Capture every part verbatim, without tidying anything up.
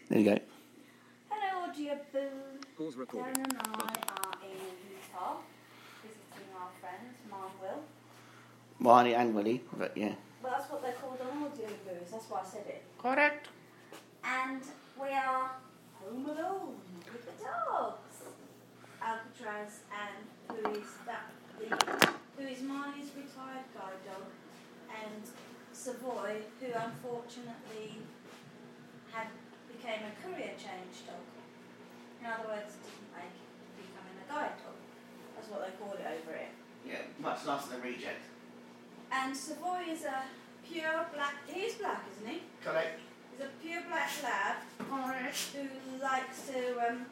There you go. Hello, dear Boo. Pause recording. Darren and I are in Utah visiting our friends, Mom Will. Marnie and Willie, but yeah. Well, that's what they're called on audio boos, that's why I said it. Correct. And we are home alone with the dogs. Alcatraz and who is that the who is Marnie's retired guide dog, and Savoy, who unfortunately had became a career change dog. In other words, didn't make becoming a guide dog. That's what they called it over here. Yeah, much nicer than Reject. And Savoy is a pure black. He's black, isn't he? Correct. He's a pure black lab who likes to um,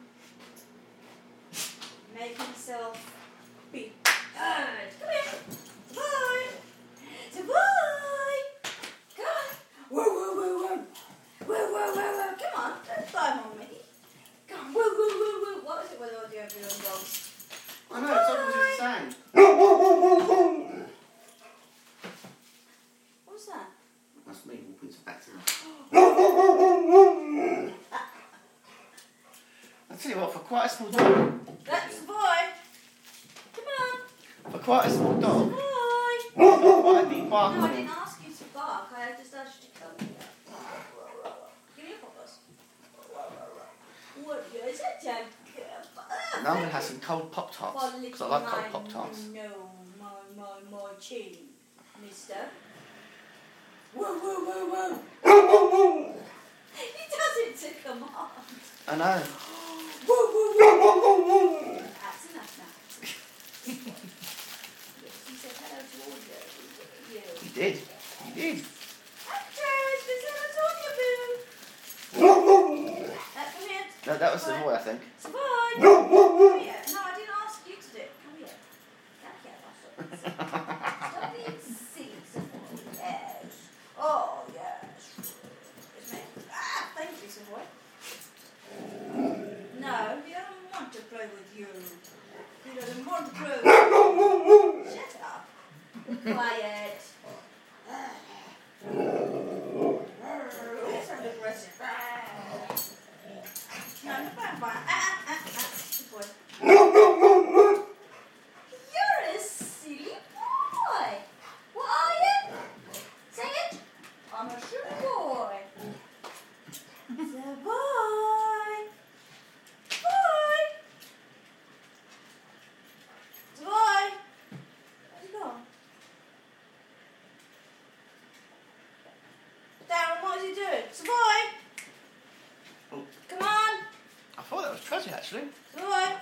make himself be heard. Come here, Savoy. Savoy. Come on. Whoa, whoa, whoa, whoa. Whoa, whoa, whoa, whoa. Come on, don't climb on me. Come on. Whoa, whoa, whoa, whoa. What is it with audio viewing dogs? I know, it's always the same. What's that? That's me walking some back to them. I tell you what, for quite a small dog. That's the boy. Come on. For quite a small dog. Boy. I'd be barking. No, I didn't ask you to bark. I just asked you to come here. Give me your paws. What is it? Now I'm going to have some cold Pop-Tarts. Because I like cold Pop-Tarts. No, my, my, my chin, mister. Whoa, whoa, whoa, whoa. He does it to command. I know. Whoa, whoa, whoa, whoa, whoa. That's enough now. He said hello to all of you. He did. He did. Actress, this is what I'm talking about. Uh, come here. No, that was Savoy, I think. Savoy. Come here. No, I didn't ask you to do it. Come here. Come here, Russell. Stop being silly, Savoy. Yes. Oh, yes. It's me. Ah, thank you, Savoy. No, he doesn't want to play with you. He doesn't want to play with you. Shut up. Quiet. It's so aggressive. No, no, fine, fine. Ah, ah, ah, ah. Good boy. You're a silly boy. What are you? Say it. I'm a silly boy. The boy. Boy. The boy. Where's he gone? Darren, what is he doing? Savoy! Oh. Come on! I thought that was Treasure, actually. Savoy!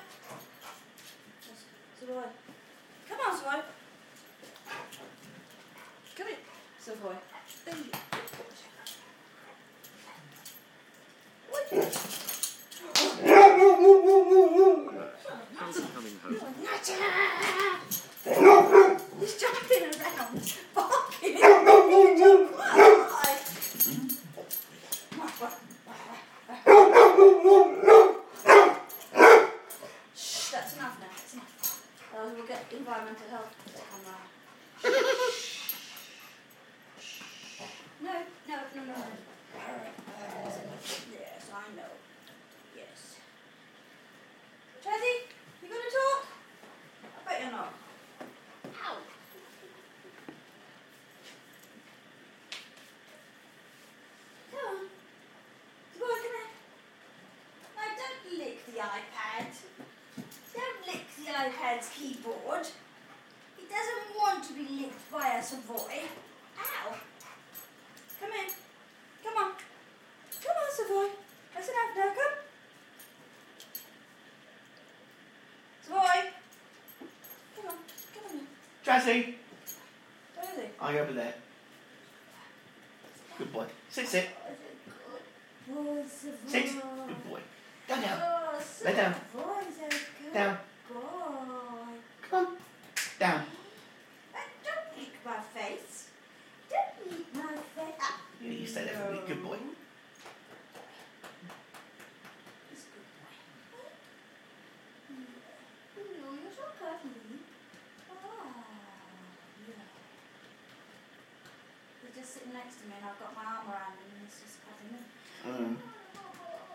Savoy. Come on, Savoy. Come here, Savoy. There you go. What? Coming home. He's jumping around, barking. Shh, that's enough now. That's enough. Uh, we'll get environmental health to come round. No, no, no, no, no. Yes, I know. Yes. Chazzy, you gonna talk? I bet you're not. Ow. Come on. Come on, come here. No, don't lick the iPad. Don't lick the iPad's keyboard. It doesn't want to be licked by a Savoy. Ow. Come in. Come on. Come on, Savoy. That's enough now. Come. Savoy. Come on. Come on. Jazzy, Where is he? are you over there? Good boy. Sit, sit. Oh, Savoy. Sit. Good boy. Down, down. Oh, Lay down. Savoy's a good Down. boy. Come on. Down. Uh, don't lick my face. Don't lick my face. Ah. You, you stay there for me. Good boy. He's a good boy. No, you're so cuddly. Ah, yeah. He's just sitting next to me and I've got my arm around him and he's just cuddling me. Mm.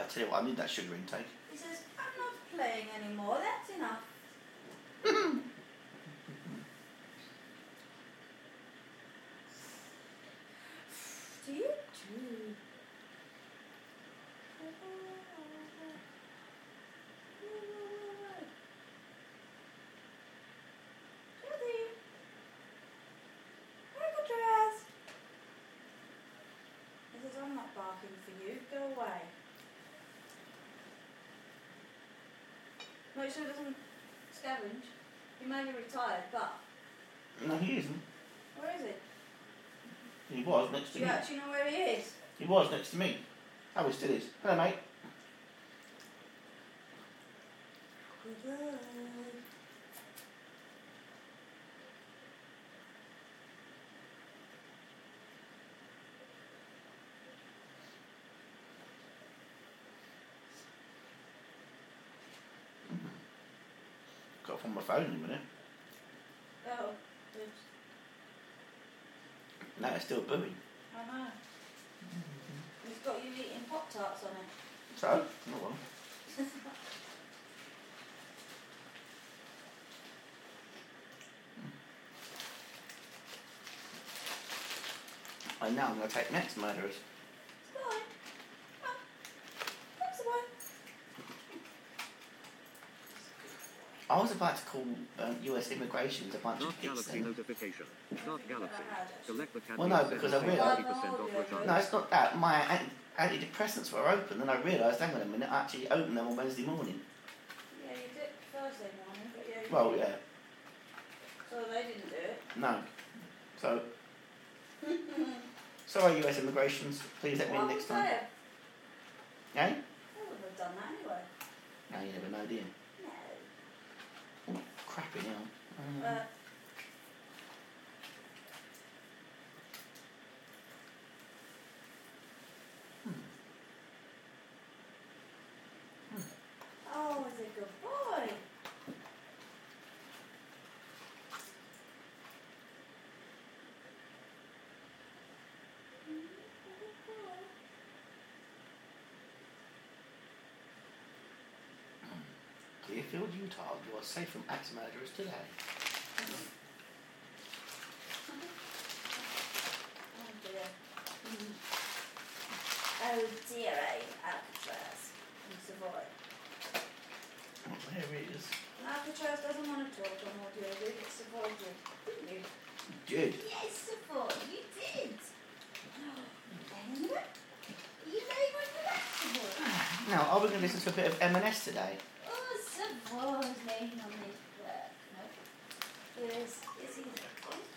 I tell you what, I need that sugar intake. He says, I'm not playing anymore, that's enough. Do you do? I'm not barking for you. Go away. Make sure it doesn't scavenge. He may be retired, but... No, he isn't. Where is he? He was next to Do you me. actually know where he is? He was next to me. Oh, he still is. Hello, mate. Good. Got off on my phone in a minute. Oh, good. No, it's still booing. I know. He's got you eating Pop-Tarts on it. So, oh well. And now I'm going to take next murderers. It's fine. Oh, that's the one. I was about to call um, U S Immigrations a bunch Not of hits Galaxy then. notification. Not Galaxy. Select the Well, no, because I realised- fifty percent off returns. No, it's not that. My anti- antidepressants were open, and I realised, hang on a minute, I actually opened them on Wednesday morning. Yeah, you did Thursday morning, but yeah. You Well, did. yeah. So they didn't do it. No. So, sorry, U S Immigrations. Please let me in Why next was time. there? Eh? They would have done that anyway. No, you never know, do you? No. Oh, crappy now. Um, Uh, oh, he's a good boy. Clearfield, Utah. You are safe from axe murderers today. Oh dear. Oh dear, eh? Alcatraz. And Savoy. Oh, there it is. Alcatraz doesn't want to talk on audio, did it? Savoy did. Didn't you? Good. Yes, Savoy, you did. Hang on a minute. You made one for that, Savoy. Now, are we going to listen to a bit of M and S today? Oh, Savoy's laying on his back. No. Is, is he there?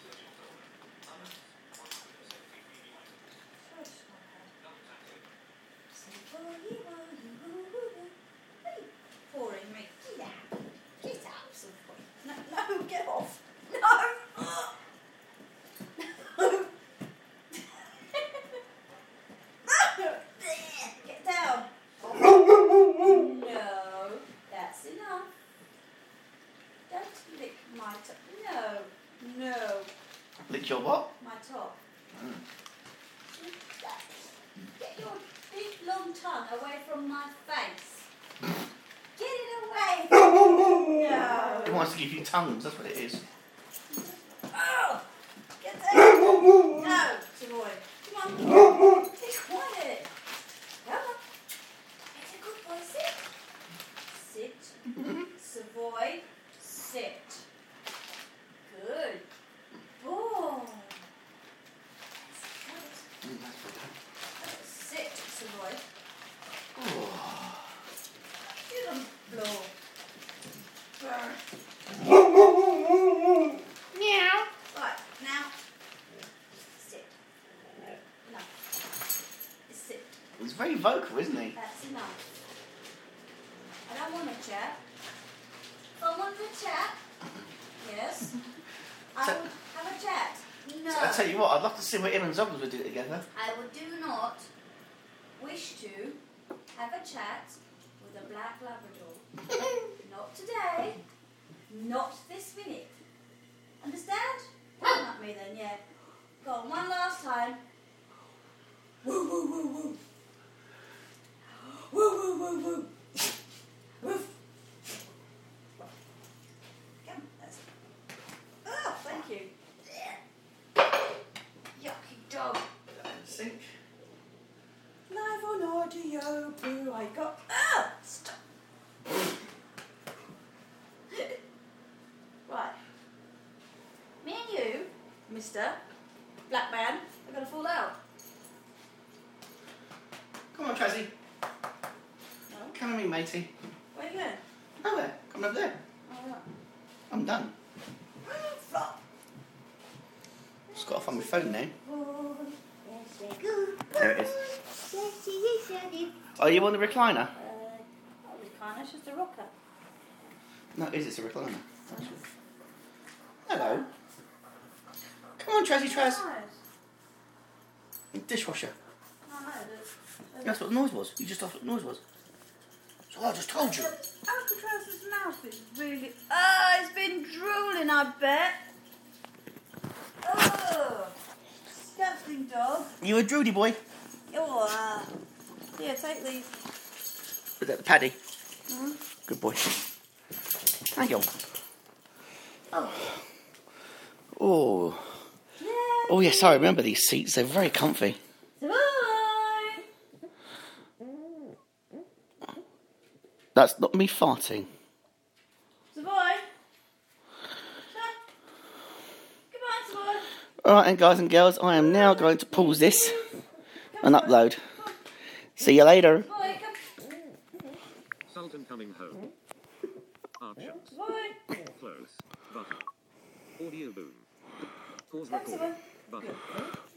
Pouring me. Get out. Get out, Savoy. No, no, get off. No. No. Get down. No, that's enough. Don't lick my top. No, no, Lick your what? my top. Mm. Get your big long tongue away from my face. Get it away. No. It wants to give you tongues, that's what it is. Oh, get down. No, Savoy. Come on. Be quiet. Come on. It's a good boy. Sit. Sit. Savoy. Sit. Good. Boy. Mm, that's better. Sit, Savoy. Oh. Sit on the floor. Meow. Right, now. Sit. No. Sit. He's very vocal, isn't he? That's enough. I don't want to chat. If I want to chat, yes, I So- would have a chat. No. I tell you what, I'd love to see what him and Zoggles would do together. I would do not wish to have a chat with a black Labrador. Not today. Not this minute. Understand? Point at me then, yeah. Go on, one last time. Woo, woo, woo, woo. Woo, woo, woo, woo. Woof. Come, that's it. Oh, thank you. Yucky dog. Put that in the sink. Live on audio, boo, I got. Ah! Stop. Right. Me and you, Mister Black Man, are going to fall out. Come on, Trazzy. No? Come with me, matey. Where are you going? Nowhere. Come over there. Oh, right. I'm done. Flop. Just got to find my phone now. Oh, yes, I go. There it is. Yes, yes, I did. Are you on the recliner? Uh, oh, it's kind of just a rocker. No, it is. It's a recliner. Actually. Hello. Come on, Trazzy Traz. Nice. Dishwasher. Oh, no, the, That's what the noise was. You just asked what the noise was. So I just told you. Alcatraz's mouth is really. Oh, it's been drooling, I bet. Oh, disgusting dog. You a droody boy? Oh, uh, here, take these. Is that the paddy? Mm-hmm. Good boy. Thank you. Oh. Oh. Yay. Oh, yes, I remember these seats. They're very comfy. Savoy. That's not me farting. Savoy. Goodbye, Savoy. Alright, and guys and girls, I am now going to pause this and upload. See you later. Savoy, come. Sultan coming home. Options. Savoy. Close. Button. Audio boom. Pause Thanks, recording. Savoy. Button.